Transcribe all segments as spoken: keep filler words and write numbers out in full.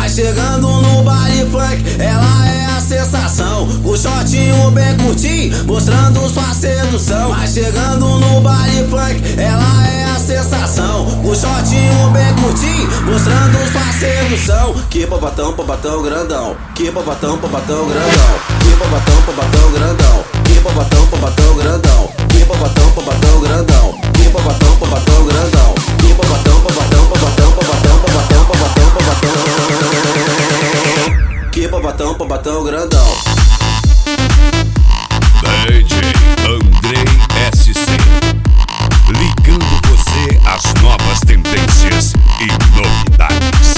Mas chegando no baile funk, ela é a sensação. O shortinho bem curtinho, mostrando sua sedução. Mas chegando no baile funk, ela é a sensação. O shortinho bem curtinho, mostrando sua sedução. Que pabatão, pabatão grandão. Que pabatão, pabatão grandão. Que pabatão, pabatão grandão. Que pabatão, pabatão grandão. Que pabatão, pabatão grandão. Que pabatão, pabatão grandão. Que pabatão, pabatão, pabatão, pabatão, pabatão, pabatão, pabatão. Que pabatão, pabatão grandão. D J Andrei S C, ligando você às novas tendências e novidades.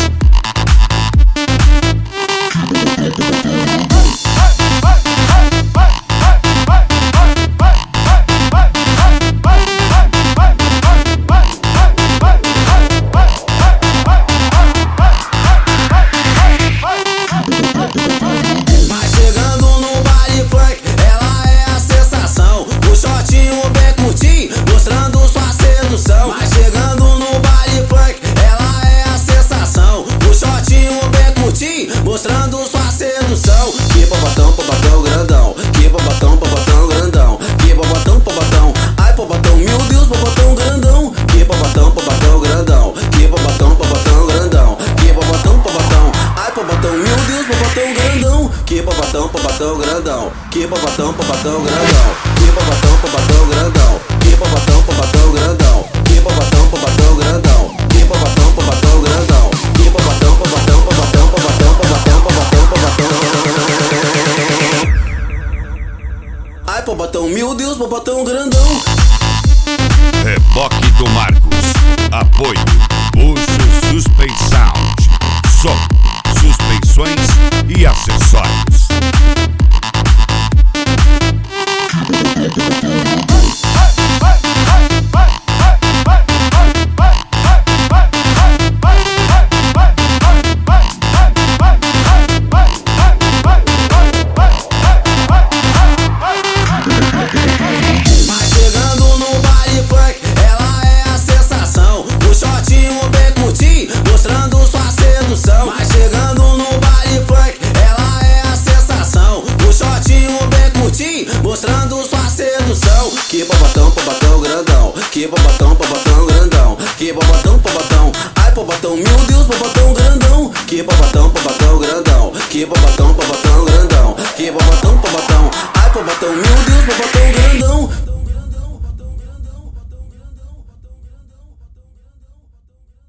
Mostrando sua sedução. Que pabatão, pabatão grandão. Que pabatão, pabatão grandão. Que pabatão, pabatão. Ai, pabatão, meu Deus, pabatão grandão. Que pabatão, pabatão grandão. Que pabatão, pabatão grandão. Que pabatão, pabatão. Ai, pabatão, meu Deus, pabatão grandão. Que pabatão, pabatão grandão. Que pabatão, pabatão grandão. Que pabatão, pabatão grandão. Que pabatão, pabatão grandão. Que pabatão, pabatão grandão. Que pabatão, pabatão grandão. Que pabatão, pabatão, pabatão, pabatão, pabatão, pabatão, pabatão. Ai, pabatão, meu Deus, pabatão grandão. Reboque do Marcos. Apoio Bucho Suspen Sound. Som, suspensões e acessórios. Mas chegando no baile funk, ela é a sensação. O shortinho bem curtinho, mostrando sua sedução. Que pabatão, pabatão grandão. Que pabatão, pabatão grandão. Que pabatão, pabatão. Ai, pabatão, meu Deus, pabatão grandão. Que pabatão, pabatão grandão. Que pabatão, pabatão